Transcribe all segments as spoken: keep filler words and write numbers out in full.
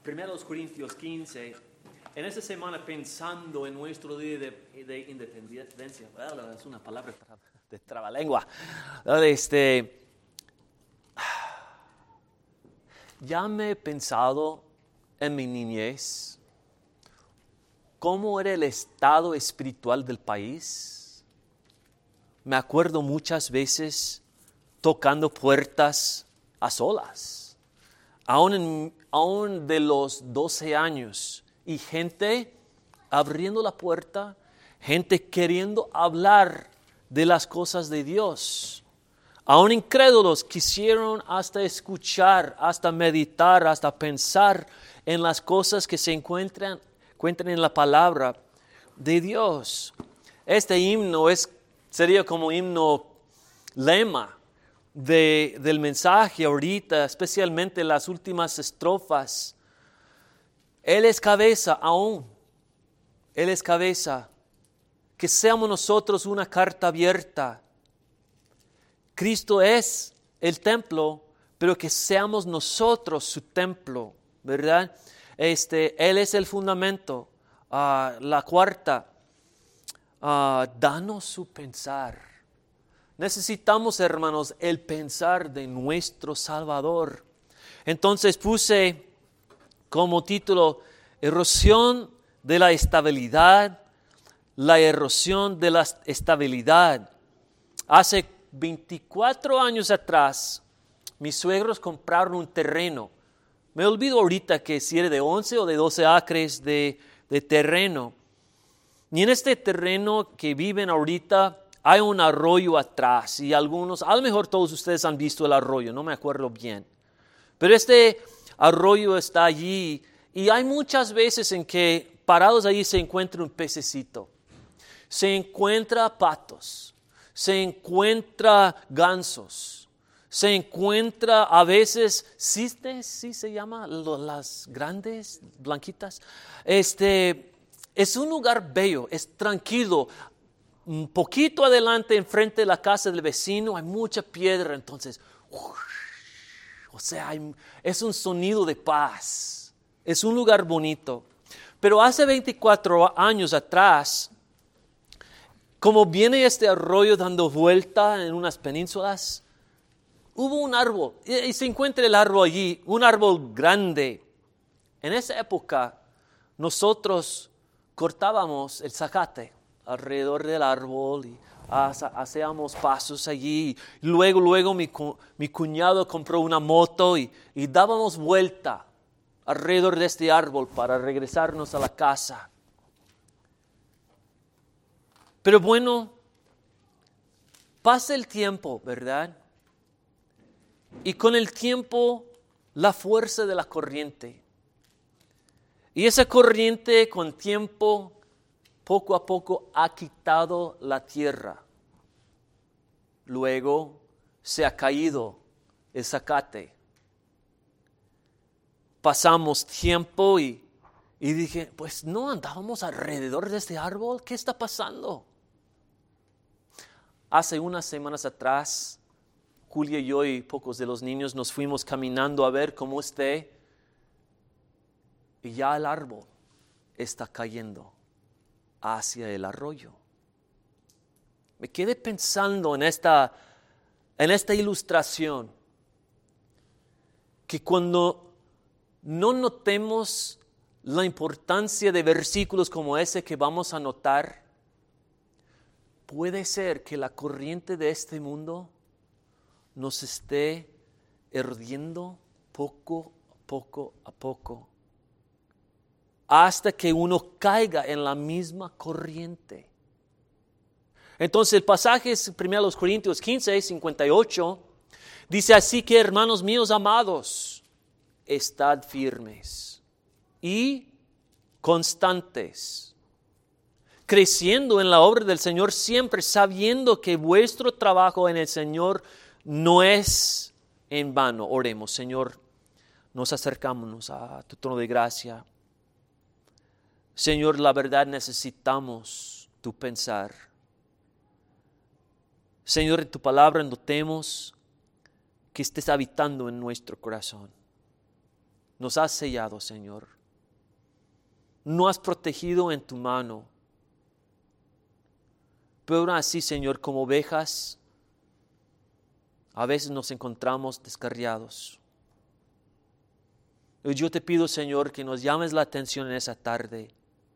primero Corintios quince. En esta semana pensando en nuestro día de, de independencia, bueno, es una palabra de trabalengua. Este, ya me he pensado en mi niñez cómo era el estado espiritual del país. Me acuerdo muchas veces tocando puertas a solas, aún, en, aún de los doce años. Y gente abriendo la puerta, gente queriendo hablar de las cosas de Dios. Aún incrédulos quisieron hasta escuchar, hasta meditar, hasta pensar en las cosas que se encuentran, encuentran en la palabra de Dios. Este himno es, sería como himno lema de, del mensaje ahorita, especialmente las últimas estrofas. Él es cabeza aún, Él es cabeza. Que seamos nosotros una carta abierta. Cristo es el templo, pero que seamos nosotros su templo, ¿verdad? Este, Él es el fundamento. Uh, la cuarta, uh, danos su pensar. Necesitamos, hermanos, el pensar de nuestro Salvador. Entonces puse como título, erosión de la estabilidad, la erosión de la estabilidad. Hace veinticuatro años atrás, mis suegros compraron un terreno. Me olvido ahorita que si era de once o de doce acres de, de terreno. Y en este terreno que viven ahorita hay un arroyo atrás. Y algunos, a lo mejor todos ustedes han visto el arroyo, no me acuerdo bien. Pero este arroyo está allí y hay muchas veces en que parados allí se encuentra un pececito, se encuentra patos, se encuentra gansos, se encuentra a veces cisnes, ¿sí se llama? Las grandes, blanquitas. Este, es un lugar bello, es tranquilo. Un poquito adelante, enfrente de la casa del vecino, hay mucha piedra, entonces, ¡uff! O sea, hay, es un sonido de paz. Es un lugar bonito. Pero hace veinticuatro años atrás, como viene este arroyo dando vuelta en unas penínsulas, hubo un árbol. Y, y se encuentra el árbol allí, un árbol grande. En esa época, nosotros cortábamos el zacate alrededor del árbol y hacíamos pasos allí. Luego, luego mi, mi cuñado compró una moto y, y dábamos vuelta alrededor de este árbol para regresarnos a la casa. Pero bueno, pasa el tiempo, ¿verdad? Y con el tiempo, la fuerza de la corriente. Y esa corriente con tiempo poco a poco ha quitado la tierra. Luego se ha caído el zacate. Pasamos tiempo y, y dije, pues no andábamos alrededor de este árbol. ¿Qué está pasando? Hace unas semanas atrás, Julia y yo y pocos de los niños nos fuimos caminando a ver cómo esté. Y ya el árbol está cayendo hacia el arroyo. Me quedé pensando en esta, en esta ilustración, que cuando no notemos la importancia de versículos como ese que vamos a notar, puede ser que la corriente de este mundo nos esté hirviendo poco a poco a poco, hasta que uno caiga en la misma corriente. Entonces el pasaje es primero Corintios quince, cincuenta y ocho. Dice así que, hermanos míos amados, estad firmes y constantes, creciendo en la obra del Señor siempre, sabiendo que vuestro trabajo en el Señor no es en vano. Oremos. Señor, nos acercamos a tu trono de gracia. Señor, la verdad necesitamos tu pensar. Señor, en tu palabra notemos que estés habitando en nuestro corazón. nos has sellado, Señor. Nos has protegido en tu mano. Pero aún así, Señor, como ovejas, a veces nos encontramos descarriados. Y yo te pido, Señor, que nos llames la atención en esa tarde.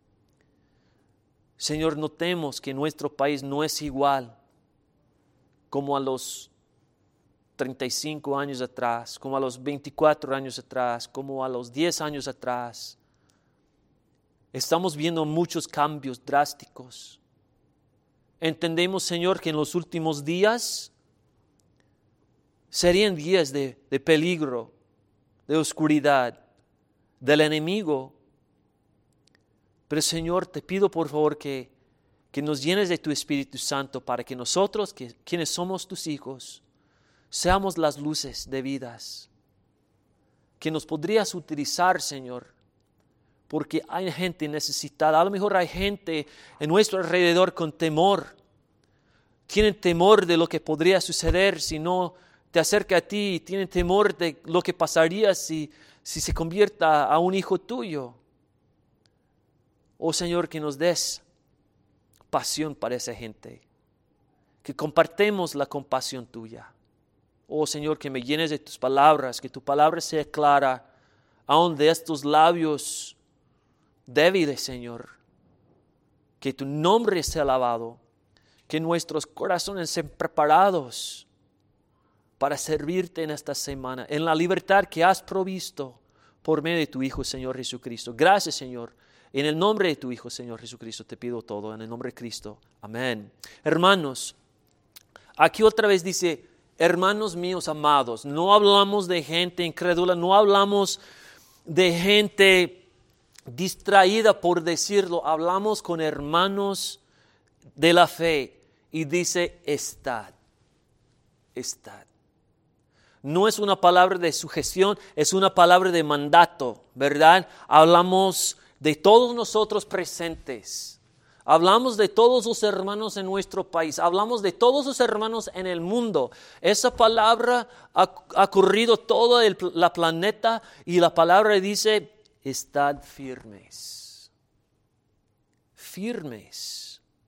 Señor, notemos que nuestro país no es igual como a los treinta y cinco años atrás, como a los veinticuatro años atrás, como a los diez años atrás. Estamos viendo muchos cambios drásticos. Entendemos, Señor, que en los últimos días serían días de, de peligro, de oscuridad, del enemigo. Pero, Señor, te pido por favor que, que nos llenes de tu Espíritu Santo para que nosotros, que, quienes somos tus hijos, seamos las luces de vidas. Que nos podrías utilizar, Señor, porque hay gente necesitada. A lo mejor hay gente en nuestro alrededor con temor. Tienen temor de lo que podría suceder si no te acerca a ti. Tienen temor de lo que pasaría si, si se convierta a un hijo tuyo. Oh Señor, que nos des pasión para esa gente. Que compartemos la compasión tuya. Oh Señor, que me llenes de tus palabras. Que tu palabra sea clara aún de estos labios débiles, Señor. Que tu nombre sea alabado. Que nuestros corazones sean preparados para servirte en esta semana, en la libertad que has provisto por medio de tu Hijo, Señor Jesucristo. Gracias, Señor. En el nombre de tu Hijo, Señor Jesucristo, te pido todo. En el nombre de Cristo. Amén. Hermanos, aquí otra vez dice, hermanos míos amados. No hablamos de gente incrédula, no hablamos de gente distraída por decirlo. Hablamos con hermanos de la fe. Y dice, estad, estad. No es una palabra de sujeción, es una palabra de mandato, ¿verdad? Hablamos de todos nosotros presentes. Hablamos de todos los hermanos en nuestro país. Hablamos de todos los hermanos en el mundo. Esa palabra ha, ha corrido todo el la planeta y la palabra dice, estad firmes. Firmes.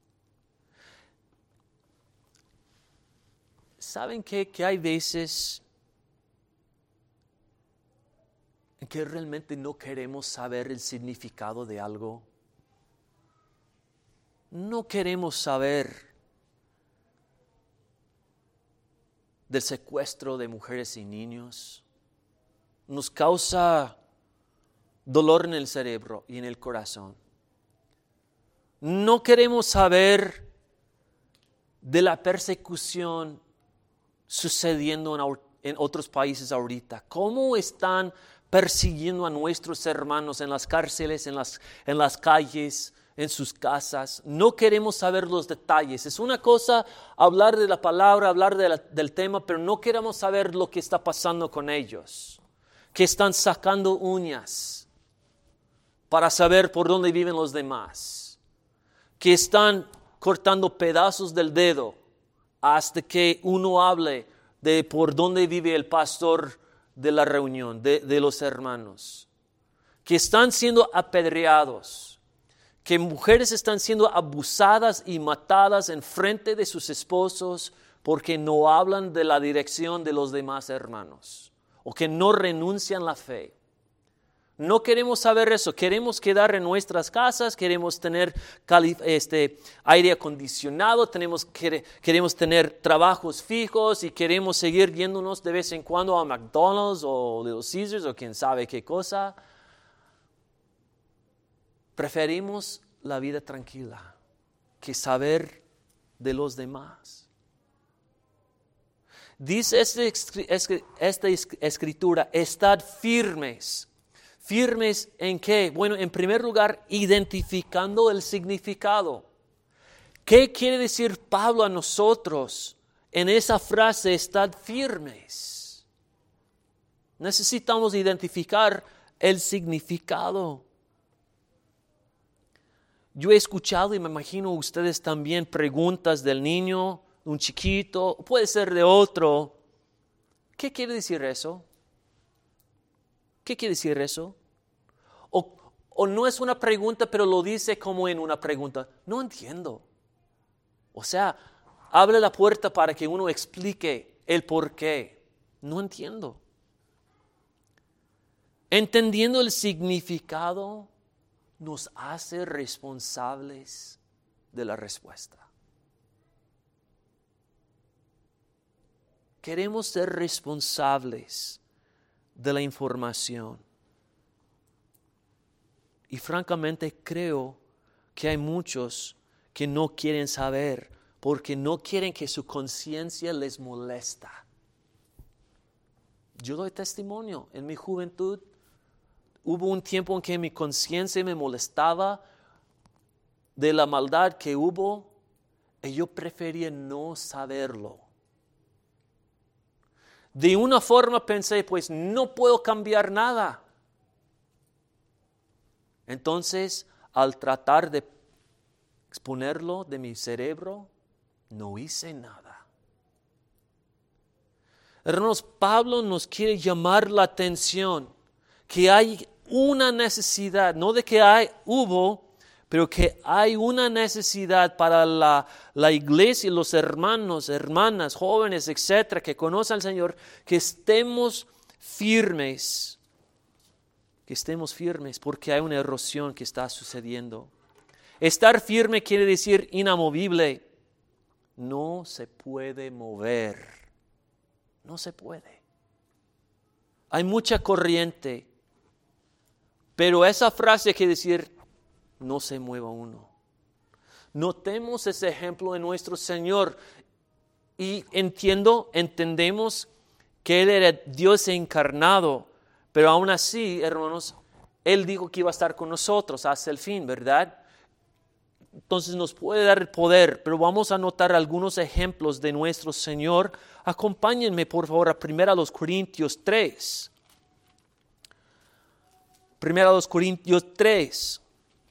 ¿Saben qué? Que hay veces en que realmente no queremos saber el significado de algo. No queremos saber del secuestro de mujeres y niños. Nos causa dolor en el cerebro y en el corazón. No queremos saber de la persecución sucediendo en, en otros países ahorita. ¿Cómo están persiguiendo a nuestros hermanos en las cárceles, en las, en las calles, en sus casas? No queremos saber los detalles. Es una cosa hablar de la palabra, hablar de la, del tema, pero no queremos saber lo que está pasando con ellos. Que están sacando uñas para saber por dónde viven los demás. Que están cortando pedazos del dedo hasta que uno hable de por dónde vive el pastor de la reunión, de, de los hermanos. Que están siendo apedreados. Que mujeres están siendo abusadas y matadas en frente de sus esposos porque no hablan de la dirección de los demás hermanos. O que no renuncian la fe. No queremos saber eso, queremos quedar en nuestras casas, queremos tener este, aire acondicionado, tenemos, queremos tener trabajos fijos y queremos seguir yéndonos de vez en cuando a McDonald's o Little Caesars o quién sabe qué cosa. Preferimos la vida tranquila que saber de los demás. Dice esta, esta escritura, estad firmes. ¿Firmes en qué? Bueno, en primer lugar, identificando el significado. ¿Qué quiere decir Pablo a nosotros en esa frase, estad firmes? Necesitamos identificar el significado. Yo he escuchado y me imagino ustedes también preguntas del niño, un chiquito, puede ser de otro. ¿Qué quiere decir eso? ¿Qué quiere decir eso? O, o no es una pregunta, pero lo dice como en una pregunta. No entiendo. O sea, abre la puerta para que uno explique el por qué. No entiendo. Entendiendo el significado nos hace responsables de la respuesta. Queremos ser responsables de la información. Y francamente creo que hay muchos que no quieren saber porque no quieren que su conciencia les molesta. Yo doy testimonio. En mi juventud hubo un tiempo en que mi conciencia me molestaba de la maldad que hubo y yo prefería no saberlo. De una forma pensé, pues no puedo cambiar nada. Entonces, al tratar de exponerlo de mi cerebro, no hice nada. Hermanos, Pablo nos quiere llamar la atención que hay una necesidad, no de que hay, hubo, pero que hay una necesidad para la, la iglesia, los hermanos, hermanas, jóvenes, etcétera, que conocen al Señor, que estemos firmes, que estemos firmes, porque hay una erosión que está sucediendo. Estar firme quiere decir inamovible. No se puede mover, no se puede. Hay mucha corriente, pero esa frase quiere decir, no se mueva uno. Notemos ese ejemplo en nuestro Señor y entiendo, entendemos que Él era Dios encarnado, pero aún así, hermanos, Él dijo que iba a estar con nosotros hasta el fin, ¿verdad? Entonces nos puede dar el poder, pero vamos a notar algunos ejemplos de nuestro Señor. Acompáñenme por favor a primero a los Corintios tres. Primero a los Corintios tres.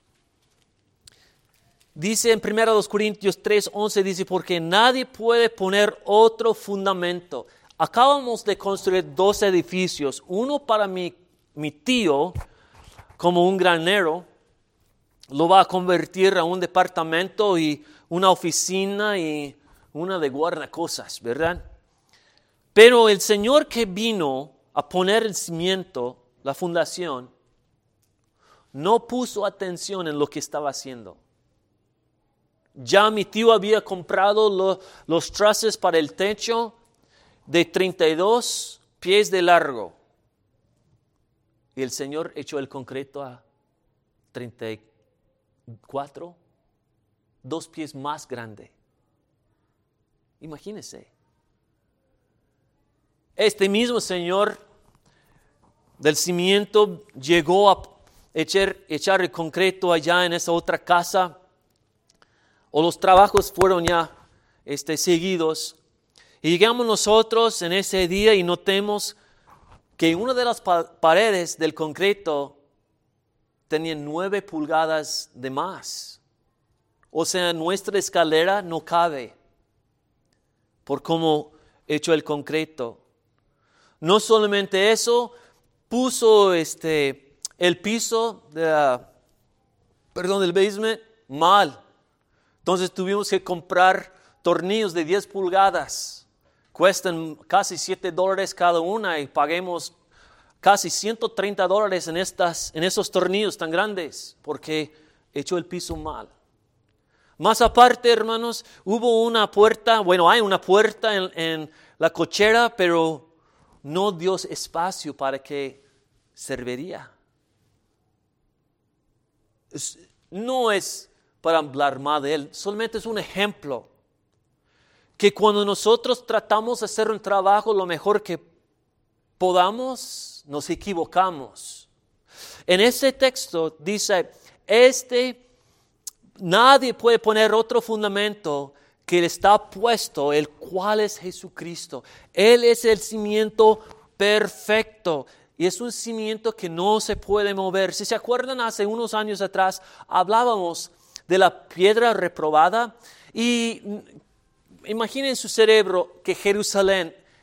Dice en primero a los Corintios tres, once, dice, porque nadie puede poner otro fundamento. Acabamos de construir dos edificios, uno para mi, mi tío, como un granero, lo va a convertir a un departamento y una oficina y una de guardacosas, ¿verdad? Pero el Señor que vino a poner el cimiento, la fundación, no puso atención en lo que estaba haciendo. Ya mi tío había comprado lo, los trusses para el techo de treinta y dos pies de largo. Y el Señor echó el concreto a treinta y cuatro, dos pies más grande. Imagínense. Este mismo Señor del cimiento llegó a echar, echar el concreto allá en esa otra casa. O los trabajos fueron ya este, seguidos. Y llegamos nosotros en ese día y notemos que una de las pa- paredes del concreto tenía nueve pulgadas de más. O sea, nuestra escalera no cabe por cómo hecho el concreto. No solamente eso, puso este, el piso de la, perdón, del basement mal. Entonces tuvimos que comprar tornillos de diez pulgadas. Cuestan casi siete dólares cada una y paguemos casi ciento treinta dólares en, estas, en esos tornillos tan grandes porque echó el piso mal. Más aparte, hermanos, hubo una puerta, bueno, hay una puerta en, en la cochera, pero no dio espacio para que serviría. Es, no es para hablar más de él, solamente es un ejemplo. Que cuando nosotros tratamos de hacer un trabajo lo mejor que podamos, nos equivocamos. En ese texto dice, este, nadie puede poner otro fundamento que está puesto, el cual es Jesucristo. Él es el cimiento perfecto y es un cimiento que no se puede mover. Si se acuerdan, hace unos años atrás hablábamos de la piedra reprobada y imaginen en su cerebro que Jerusalén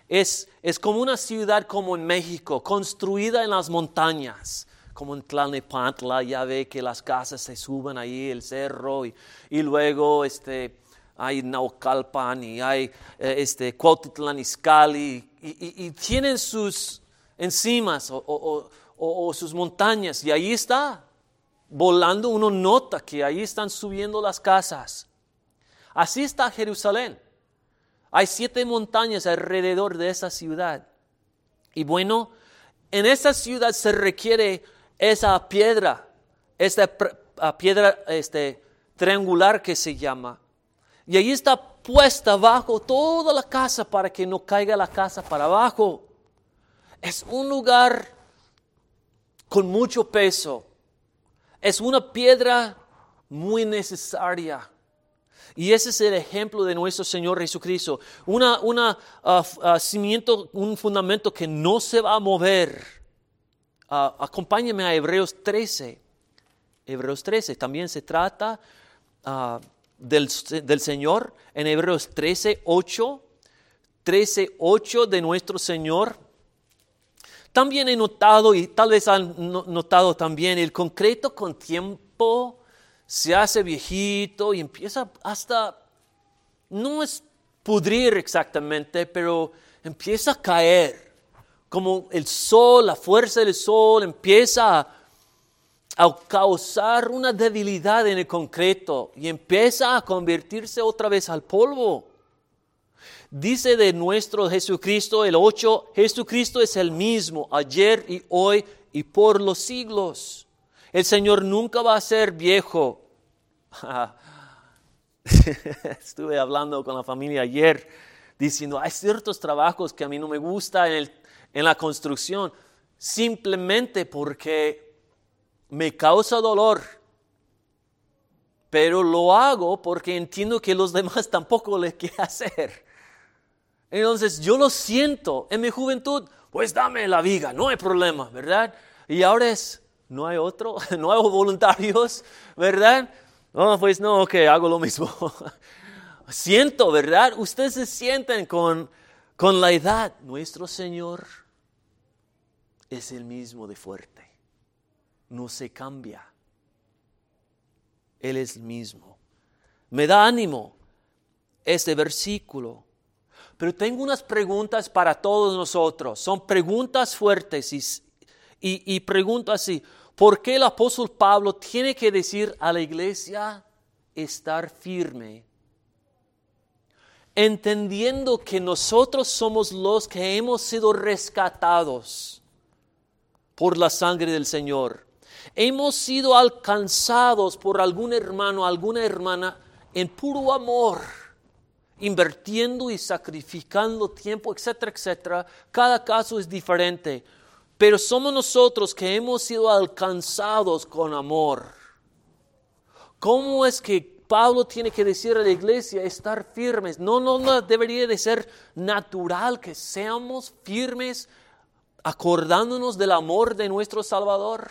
es, es como una ciudad como en México, construida en las montañas, como en Tlalnepantla. Ya ve que las casas se suben ahí el cerro y, y luego este, hay Naucalpan y hay eh, este, Cuautitlán Izcalli y, y, y tienen sus encimas o, o, o, o sus montañas y ahí está. Volando uno nota que ahí están subiendo las casas. Así está Jerusalén. Hay siete montañas alrededor de esa ciudad. Y bueno, en esa ciudad se requiere esa piedra, esta piedra este, triangular que se llama. Y ahí está puesta abajo toda la casa para que no caiga la casa para abajo. Es un lugar con mucho peso. Es una piedra muy necesaria. Y ese es el ejemplo de nuestro Señor Jesucristo. Una, una uh, uh, cimiento, un fundamento que no se va a mover. Uh, acompáñame a Hebreos trece. Hebreos trece. También se trata uh, del, del Señor. En Hebreos trece, ocho. trece, ocho de nuestro Señor. También he notado, y tal vez han notado también, el concreto con tiempo se hace viejito y empieza hasta, no es pudrir exactamente, pero empieza a caer. Como el sol, la fuerza del sol empieza a, a causar una debilidad en el concreto y empieza a convertirse otra vez al polvo. Dice de nuestro Jesucristo, el ocho, Jesucristo es el mismo ayer y hoy y por los siglos. El Señor nunca va a ser viejo. Estuve hablando con la familia ayer diciendo, hay ciertos trabajos que a mí no me gustan en, el, en la construcción, simplemente porque me causa dolor. Pero lo hago porque entiendo que los demás tampoco les quieren hacer. Entonces yo lo siento en mi juventud, pues dame la viga, no hay problema, ¿verdad? Y ahora es, no hay otro, no hay voluntarios, ¿verdad? No, pues no, ok, hago lo mismo. Siento, ¿verdad? Ustedes se sienten con, con la edad. Nuestro Señor es el mismo de fuerte, no se cambia. Él es el mismo. Me da ánimo este versículo. Pero tengo unas preguntas para todos nosotros. Son preguntas fuertes y, y, y pregunto así. ¿Por qué el apóstol Pablo tiene que decir a la iglesia estar firme? Entendiendo que nosotros somos los que hemos sido rescatados por la sangre del Señor. Hemos sido alcanzados por algún hermano, alguna hermana en puro amor, invirtiendo y sacrificando tiempo, etcétera, etcétera. Cada caso es diferente, pero somos nosotros que hemos sido alcanzados con amor. ¿Cómo es que Pablo tiene que decir a la iglesia estar firmes? No, no, no debería de ser natural que seamos firmes acordándonos del amor de nuestro Salvador.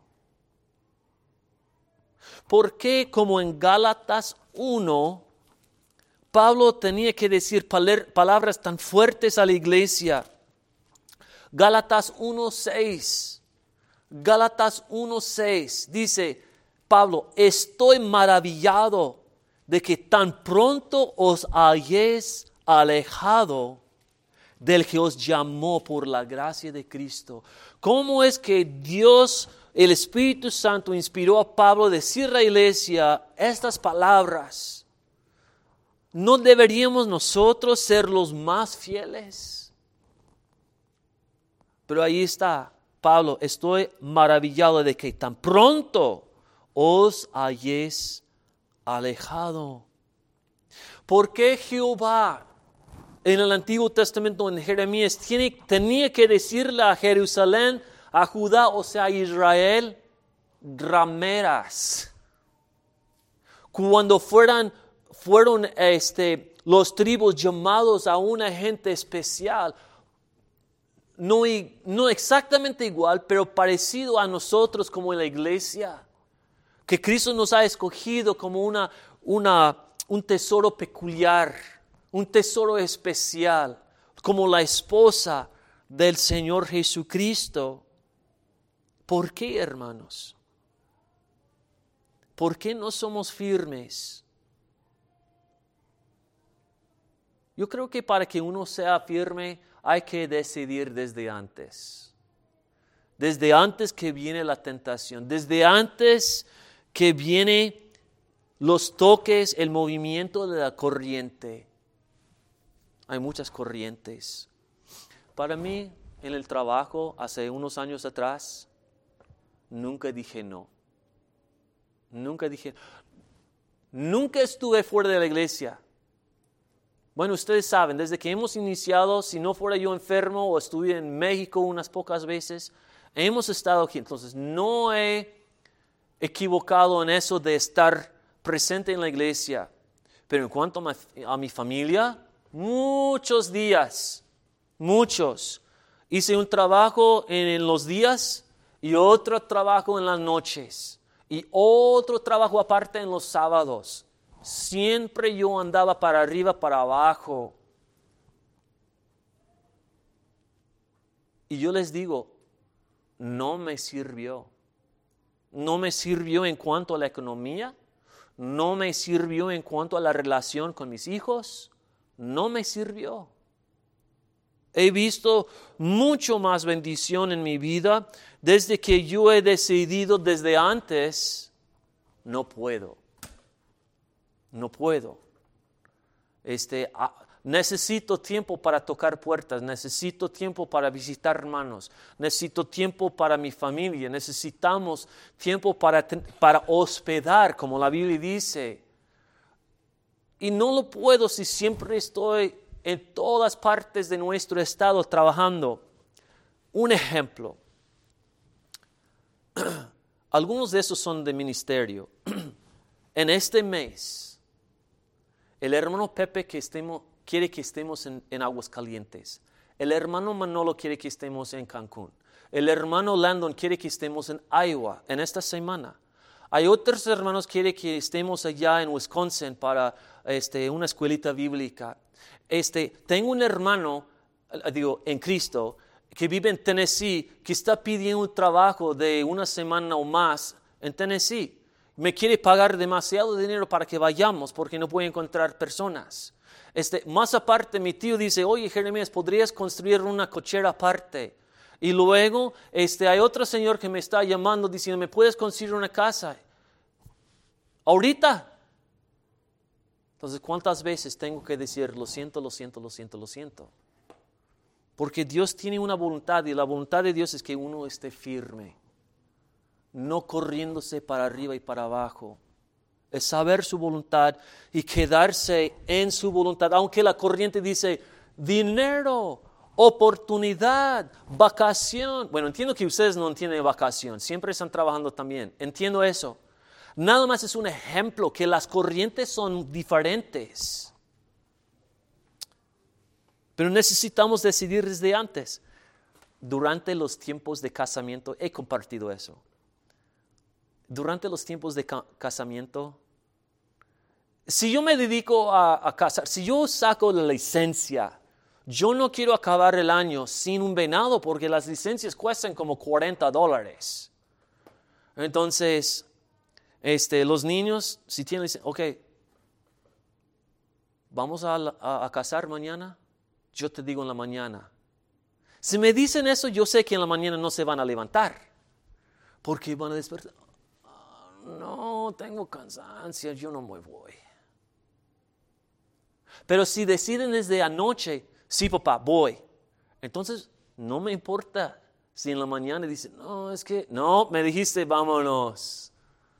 ¿Por qué, como en Gálatas uno, Pablo tenía que decir palabras tan fuertes a la iglesia? Gálatas uno seis. Gálatas uno seis dice Pablo, estoy maravillado de que tan pronto os hayáis alejado del que os llamó por la gracia de Cristo. ¿Cómo es que Dios, el Espíritu Santo, inspiró a Pablo a decir a la iglesia estas palabras? ¿No deberíamos nosotros ser los más fieles? Pero ahí está, Pablo, estoy maravillado de que tan pronto os hayáis alejado. ¿Por qué Jehová en el Antiguo Testamento, en Jeremías, tiene, tenía que decirle a Jerusalén, a Judá, o sea, a Israel, rameras? Cuando fueran, fueron este, los tribus llamados a una gente especial, no, no exactamente igual, pero parecido a nosotros como en la iglesia, que Cristo nos ha escogido como una, una, un tesoro peculiar, un tesoro especial, como la esposa del Señor Jesucristo. ¿Por qué, hermanos? ¿Por qué no somos firmes? Yo creo que para que uno sea firme hay que decidir desde antes. Desde antes que viene la tentación, desde antes que viene los toques, el movimiento de la corriente. Hay muchas corrientes. Para mí, en el trabajo, hace unos años atrás, nunca dije no. Nunca dije, nunca estuve fuera de la iglesia. Bueno, ustedes saben, desde que hemos iniciado, si no fuera yo enfermo o estuve en México unas pocas veces, hemos estado aquí. Entonces, no he equivocado en eso de estar presente en la iglesia. Pero en cuanto a mi, a mi familia, muchos días, muchos. Hice un trabajo en, en los días y otro trabajo en las noches. Y otro trabajo aparte en los sábados. Siempre yo andaba para arriba, para abajo. Y yo les digo, no me sirvió. No me sirvió en cuanto a la economía. No me sirvió en cuanto a la relación con mis hijos. No me sirvió. He visto mucho más bendición en mi vida desde que yo he decidido desde antes, no puedo. No puedo. Este, ah, necesito tiempo para tocar puertas, necesito tiempo para visitar hermanos, necesito tiempo para mi familia, necesitamos tiempo para, para hospedar, como la Biblia dice. Y no lo puedo si siempre estoy en todas partes de nuestro estado trabajando. Un ejemplo. Algunos de esos son de ministerio. En este mes, el hermano Pepe que estemos, quiere que estemos en, en Aguascalientes. El hermano Manolo quiere que estemos en Cancún. El hermano Landon quiere que estemos en Iowa en esta semana. Hay otros hermanos que quieren que estemos allá en Wisconsin para este, una escuelita bíblica. Este, tengo un hermano, digo, en Cristo, que vive en Tennessee, que está pidiendo un trabajo de una semana o más en Tennessee. Me quiere pagar demasiado dinero para que vayamos porque no puede encontrar personas. Este, más aparte, mi tío dice, oye, Jeremías, ¿podrías construir una cochera aparte? Y luego este, hay otro señor que me está llamando diciendo, ¿me puedes construir una casa? ¿Ahorita? Entonces, ¿cuántas veces tengo que decir, lo siento, lo siento, lo siento, lo siento? Porque Dios tiene una voluntad y la voluntad de Dios es que uno esté firme. No corriéndose para arriba y para abajo. Es saber su voluntad y quedarse en su voluntad. Aunque la corriente dice dinero, oportunidad, vacación. Bueno, entiendo que ustedes no entienden vacación. Siempre están trabajando también. Entiendo eso. Nada más es un ejemplo que las corrientes son diferentes. Pero necesitamos decidir desde antes. Durante los tiempos de casamiento, he compartido eso. Durante los tiempos de ca- casamiento, si yo me dedico a, a casar, si yo saco la licencia, yo no quiero acabar el año sin un venado porque las licencias cuestan como cuarenta dólares. Entonces, este, los niños, si tienen licencia, ok, vamos a, a, a casar mañana, yo te digo en la mañana. Si me dicen eso, yo sé que en la mañana no se van a levantar porque van a despertar. No, tengo cansancio, yo no me voy. Pero si deciden desde anoche, sí papá, voy. Entonces, no me importa si en la mañana dicen, no, es que, no, me dijiste, vámonos.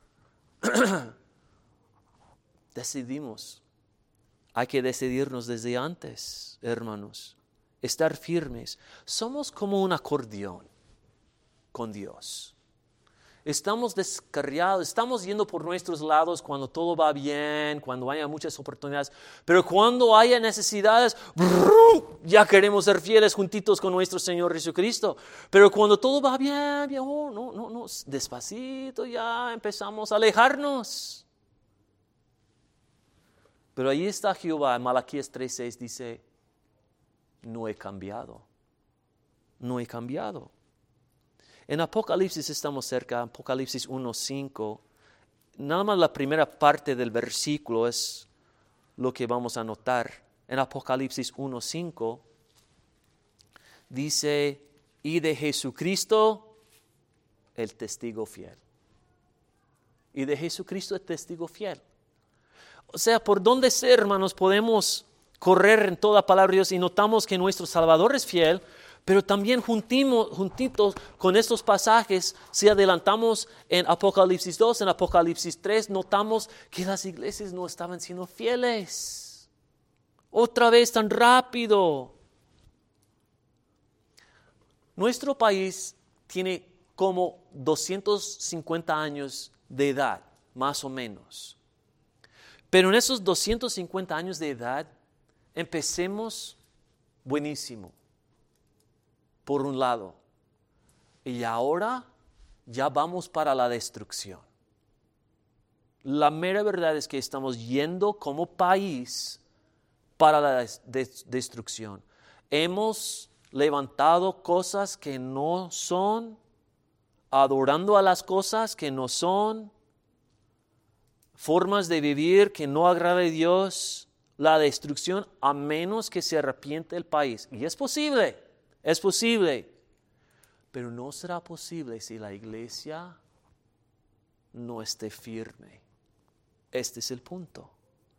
Decidimos. Hay que decidirnos desde antes, hermanos. Estar firmes. Somos como un acordeón con Dios. Estamos descarriados, estamos yendo por nuestros lados cuando todo va bien, cuando haya muchas oportunidades, pero cuando haya necesidades, ¡brum!, ya queremos ser fieles juntitos con nuestro Señor Jesucristo. Pero cuando todo va bien, bien oh, no, no, no, despacito ya empezamos a alejarnos. Pero ahí está Jehová, en Malaquías tres seis dice, no he cambiado. No he cambiado. En Apocalipsis estamos cerca, Apocalipsis uno cinco. Nada más la primera parte del versículo es lo que vamos a notar. En Apocalipsis uno cinco dice, y de Jesucristo el testigo fiel. Y de Jesucristo el testigo fiel. O sea, por donde ser, hermanos, podemos correr en toda palabra de Dios y notamos que nuestro Salvador es fiel, pero también juntimos, juntitos con estos pasajes, si adelantamos en Apocalipsis dos, en Apocalipsis tres, notamos que las iglesias no estaban siendo fieles. Otra vez tan rápido. Nuestro país tiene como doscientos cincuenta años de edad, más o menos. Pero en esos doscientos cincuenta años de edad, empecemos buenísimo, por un lado. Y ahora ya vamos para la destrucción. La mera verdad es que estamos yendo como país para la des- des- destrucción. Hemos levantado cosas que no son, adorando a las cosas que no son, formas de vivir que no agrada a Dios, la destrucción, a menos que se arrepiente el país. Y es posible, es posible, pero no será posible si la iglesia no esté firme. Este es el punto.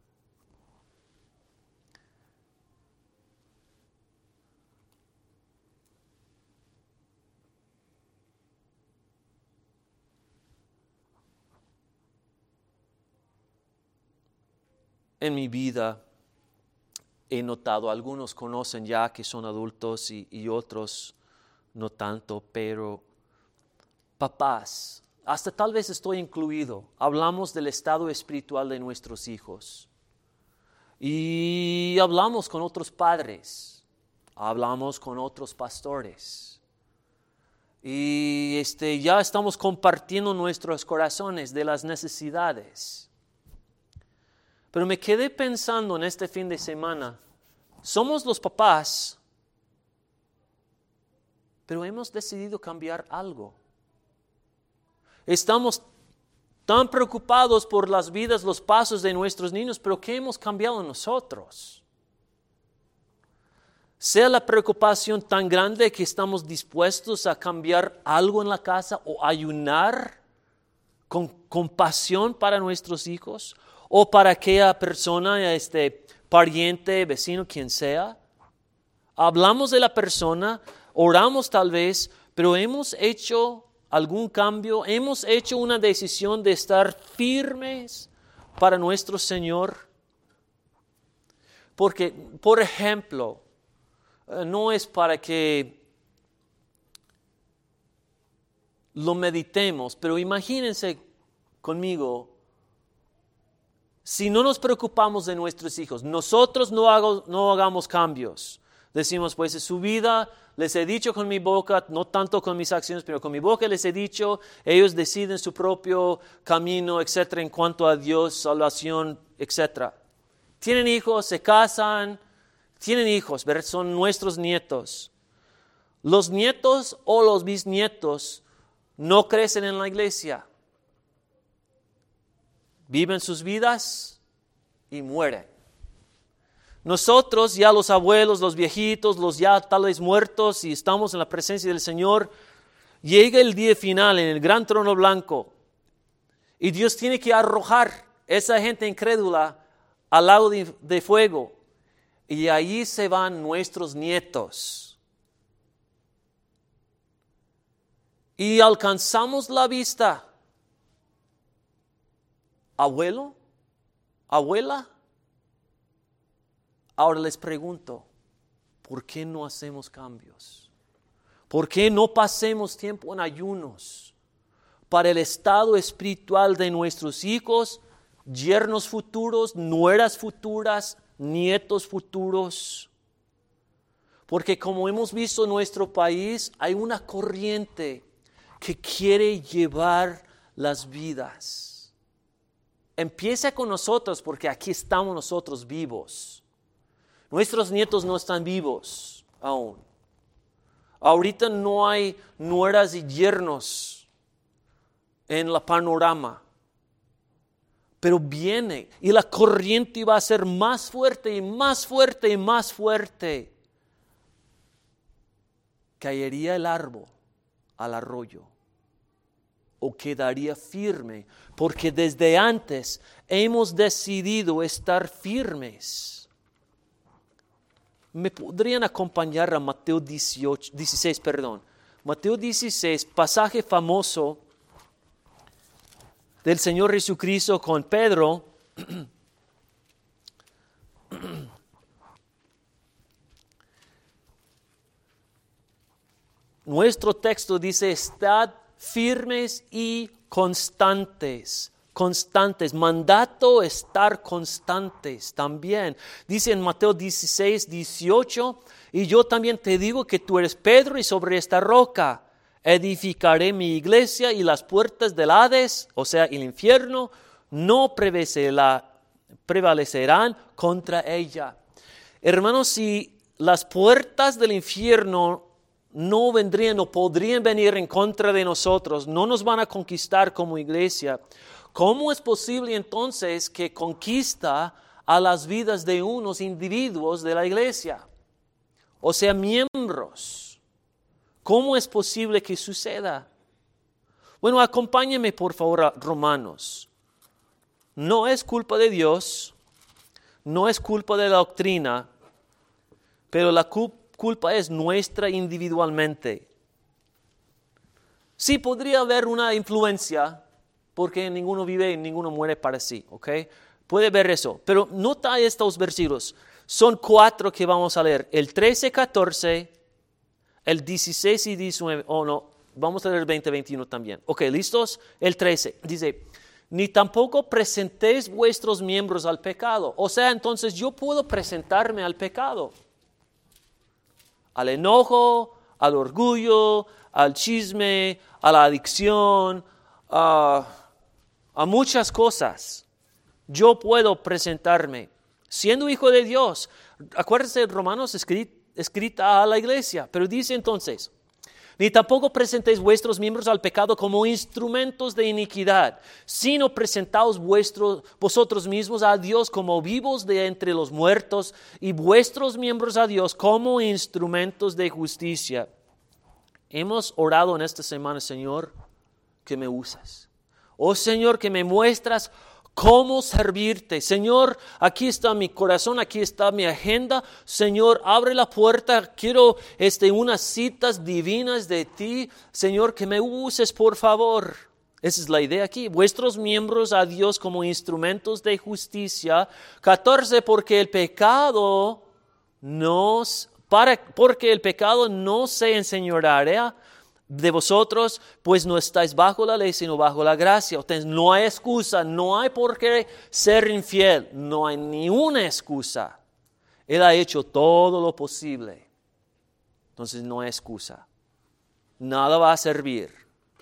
En mi vida he notado, algunos conocen ya que son adultos y, y otros no tanto, pero papás, hasta tal vez estoy incluido, hablamos del estado espiritual de nuestros hijos y hablamos con otros padres, hablamos con otros pastores y este, ya estamos compartiendo nuestros corazones de las necesidades. Pero me quedé pensando en este fin de semana, somos los papás, pero hemos decidido cambiar algo. Estamos tan preocupados por las vidas, los pasos de nuestros niños, pero ¿qué hemos cambiado nosotros? Sea la preocupación tan grande que estamos dispuestos a cambiar algo en la casa o ayunar con compasión para nuestros hijos, o para aquella persona, este pariente, vecino, quien sea. Hablamos de la persona, oramos tal vez, pero hemos hecho algún cambio, hemos hecho una decisión de estar firmes para nuestro Señor. Porque, por ejemplo, no es para que lo meditemos, pero imagínense conmigo, si no nos preocupamos de nuestros hijos, nosotros no, hago, no hagamos cambios. Decimos, pues es su vida, les he dicho con mi boca, no tanto con mis acciones, pero con mi boca les he dicho, ellos deciden su propio camino, etcétera, en cuanto a Dios, salvación, etcétera. Tienen hijos, se casan, tienen hijos, ¿verdad? Son nuestros nietos. Los nietos o los bisnietos no crecen en la iglesia. Viven sus vidas y mueren. Nosotros, ya los abuelos, los viejitos, los ya tal vez muertos, y estamos en la presencia del Señor, llega el día final en el gran trono blanco y Dios tiene que arrojar esa gente incrédula al lago de, de fuego, y ahí se van nuestros nietos. Y alcanzamos la vista. Abuelo, abuela, ahora les pregunto, ¿por qué no hacemos cambios? ¿Por qué no pasemos tiempo en ayunos para el estado espiritual de nuestros hijos, yernos futuros, nueras futuras, nietos futuros? Porque como hemos visto en nuestro país, hay una corriente que quiere llevar las vidas. Empieza con nosotros porque aquí estamos nosotros vivos. Nuestros nietos no están vivos aún. Ahorita no hay nueras y yernos en la panorama. Pero viene y la corriente va a ser más fuerte y más fuerte y más fuerte. Caería el árbol al arroyo o quedaría firme, porque desde antes hemos decidido estar firmes. ¿Me podrían acompañar a Mateo dieciocho, dieciséis, perdón? Mateo dieciséis, pasaje famoso del Señor Jesucristo con Pedro. Nuestro texto dice, estad firmes y constantes. Constantes. Mandato estar constantes también. Dice en Mateo dieciséis, dieciocho, y yo también te digo que tú eres Pedro y sobre esta roca edificaré mi iglesia y las puertas del Hades, o sea, el infierno, no prevalecerán contra ella. Hermanos, si las puertas del infierno no vendrían o podrían venir en contra de nosotros, no nos van a conquistar como iglesia, ¿cómo es posible entonces que conquista a las vidas de unos individuos de la iglesia? O sea, miembros. ¿Cómo es posible que suceda? Bueno, acompáñenme por favor a Romanos. No es culpa de Dios, no es culpa de la doctrina, pero la culpa es nuestra individualmente. Sí, podría haber una influencia, porque ninguno vive y ninguno muere para sí, ¿ok? Puede ver eso, pero nota estos versículos. Son cuatro que vamos a leer, el trece, catorce, el dieciséis y diecinueve, oh no, vamos a leer el veinte, veintiuno también. Ok, ¿listos? El trece, dice, ni tampoco presentéis vuestros miembros al pecado. O sea, entonces yo puedo presentarme al pecado. Al enojo, al orgullo, al chisme, a la adicción, a, a muchas cosas. Yo puedo presentarme. Siendo hijo de Dios, acuérdense de Romanos escrito, escrita a la iglesia, pero dice entonces, ni tampoco presentéis vuestros miembros al pecado como instrumentos de iniquidad, sino presentaos vuestros, vosotros mismos a Dios como vivos de entre los muertos y vuestros miembros a Dios como instrumentos de justicia. Hemos orado en esta semana, Señor, que me usas. Oh Señor, que me muestras cómo servirte. Señor, aquí está mi corazón, aquí está mi agenda. Señor, abre la puerta. Quiero este, unas citas divinas de ti. Señor, que me uses, por favor. Esa es la idea aquí. Vuestros miembros a Dios como instrumentos de justicia. catorce, porque el pecado nos, para, porque el pecado no se enseñoreará de vosotros, pues no estáis bajo la ley, sino bajo la gracia. Entonces, no hay excusa, no hay por qué ser infiel, no hay ni una excusa. Él ha hecho todo lo posible. Entonces, no hay excusa. Nada va a servir.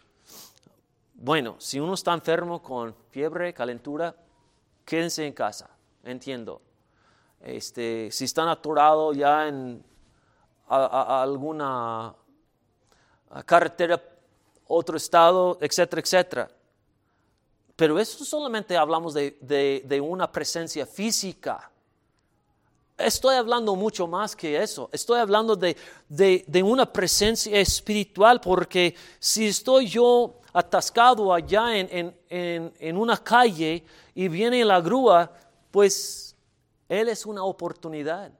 Bueno, si uno está enfermo con fiebre, calentura, quédense en casa, entiendo. Este, si están atorados ya en a, a, a alguna carretera, otro estado, etcétera, etcétera. Pero eso solamente hablamos de, de, de una presencia física. Estoy hablando mucho más que eso. Estoy hablando de, de, de una presencia espiritual, porque si estoy yo atascado allá en, en, en, en una calle y viene la grúa, pues Él es una oportunidad.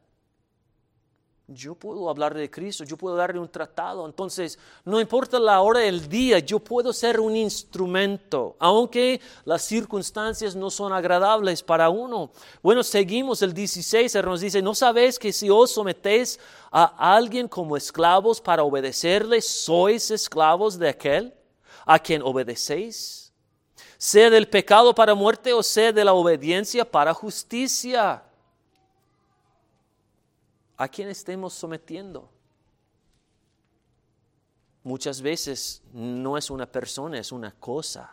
Yo puedo hablar de Cristo, yo puedo darle un tratado. Entonces, no importa la hora del día, yo puedo ser un instrumento, aunque las circunstancias no son agradables para uno. Bueno, seguimos el dieciséis, nos dice, ¿no sabéis que si os sometéis a alguien como esclavos para obedecerle, sois esclavos de aquel a quien obedecéis? Sea del pecado para muerte o sea de la obediencia para justicia. ¿A quién estemos sometiendo? Muchas veces no es una persona, es una cosa.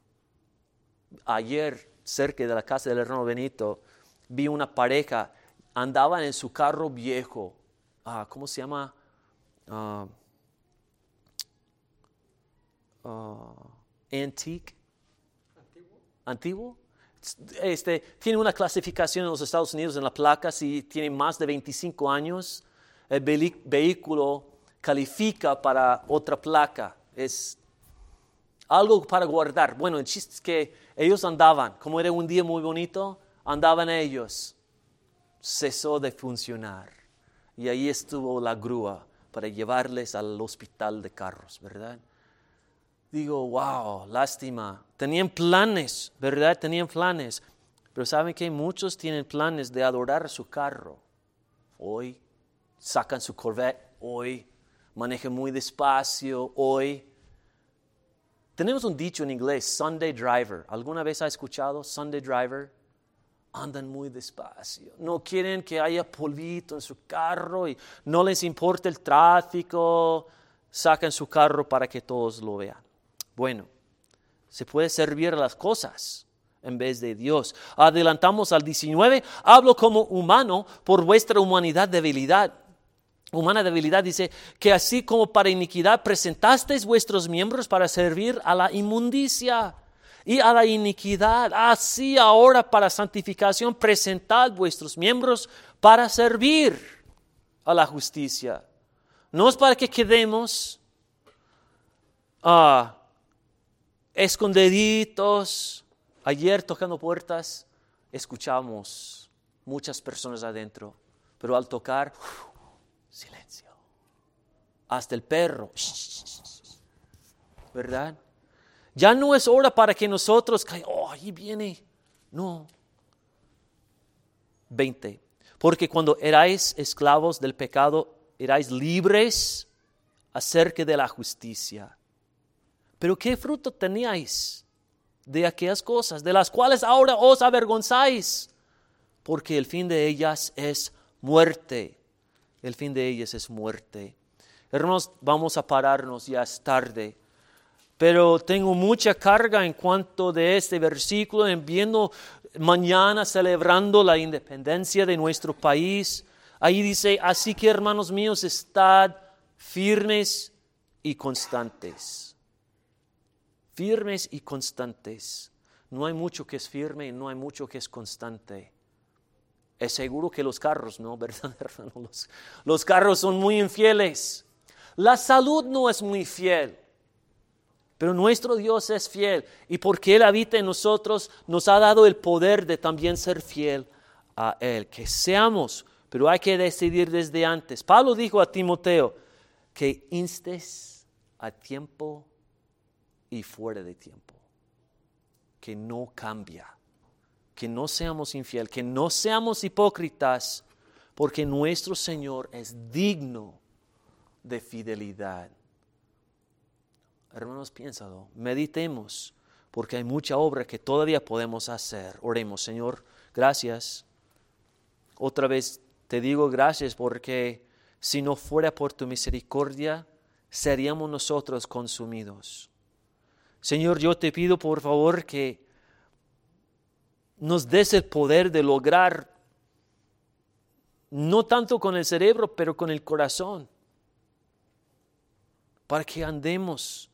Ayer, cerca de la casa del hermano Benito, vi una pareja andaban en su carro viejo. Uh, ¿Cómo se llama? Uh, uh, antique. Antiguo. Antiguo. Este, tiene una clasificación en los Estados Unidos en la placa. Si tiene más de veinticinco años, el ve- vehículo califica para otra placa. Es algo para guardar. Bueno, el chiste es que ellos andaban. Como era un día muy bonito, andaban ellos. Cesó de funcionar. Y ahí estuvo la grúa para llevarles al hospital de carros, ¿verdad? Digo, wow, lástima. Tenían planes, ¿verdad? Tenían planes. Pero ¿saben qué? Muchos tienen planes de adorar su carro. Hoy sacan su Corvette, hoy manejan muy despacio, hoy. Tenemos un dicho en inglés, Sunday driver. ¿Alguna vez ha escuchado Sunday driver? Andan muy despacio. No quieren que haya polvito en su carro y no les importa el tráfico. Sacan su carro para que todos lo vean. Bueno, se puede servir a las cosas en vez de Dios. Adelantamos al diecinueve. Hablo como humano por vuestra humanidad debilidad. Humana debilidad dice que así como para iniquidad presentasteis vuestros miembros para servir a la inmundicia y a la iniquidad, así ahora para santificación presentad vuestros miembros para servir a la justicia. No es para que quedemos uh, escondiditos. Ayer tocando puertas escuchamos muchas personas adentro, pero al tocar, uf, silencio. Hasta el perro, ¿verdad? Ya no es hora para que nosotros, oh, ahí viene. No. veinte. Porque cuando erais esclavos del pecado, erais libres acerca de la justicia. Pero ¿qué fruto teníais de aquellas cosas, de las cuales ahora os avergonzáis? Porque el fin de ellas es muerte. El fin de ellas es muerte. Hermanos, vamos a pararnos, ya es tarde. Pero tengo mucha carga en cuanto de este versículo, en viendo mañana celebrando la independencia de nuestro país. Ahí dice, así que hermanos míos, estad firmes y constantes. Firmes y constantes. No hay mucho que es firme y no hay mucho que es constante. Es seguro que los carros, ¿no? ¿Verdad, hermano? Los, los carros son muy infieles. La salud no es muy fiel. Pero nuestro Dios es fiel y porque Él habita en nosotros, nos ha dado el poder de también ser fiel a Él. Que seamos, pero hay que decidir desde antes. Pablo dijo a Timoteo que instes a tiempo y fuera de tiempo. Que no cambia, que no seamos infieles, que no seamos hipócritas, porque nuestro Señor es digno de fidelidad. Hermanos, piénsalo, meditemos, porque hay mucha obra que todavía podemos hacer. Oremos, Señor, gracias. Otra vez te digo gracias porque si no fuera por tu misericordia, seríamos nosotros consumidos. Señor, yo te pido por favor que nos des el poder de lograr, no tanto con el cerebro, pero con el corazón, para que andemos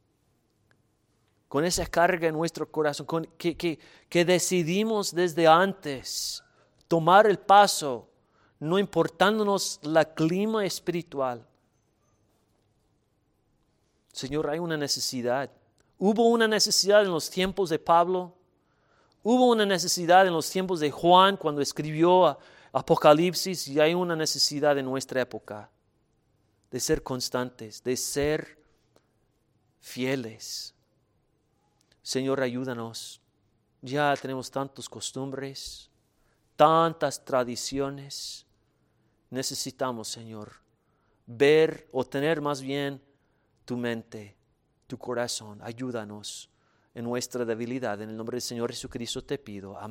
con esa carga en nuestro corazón, con, que, que, que decidimos desde antes tomar el paso, no importándonos la clima espiritual. Señor, hay una necesidad. Hubo una necesidad en los tiempos de Pablo. Hubo una necesidad en los tiempos de Juan cuando escribió Apocalipsis, y hay una necesidad en nuestra época de ser constantes, de ser fieles. Señor, ayúdanos. Ya tenemos tantas costumbres, tantas tradiciones. Necesitamos, Señor, ver o tener más bien tu mente, tu corazón. Ayúdanos en nuestra debilidad. En el nombre del Señor Jesucristo te pido. Amén.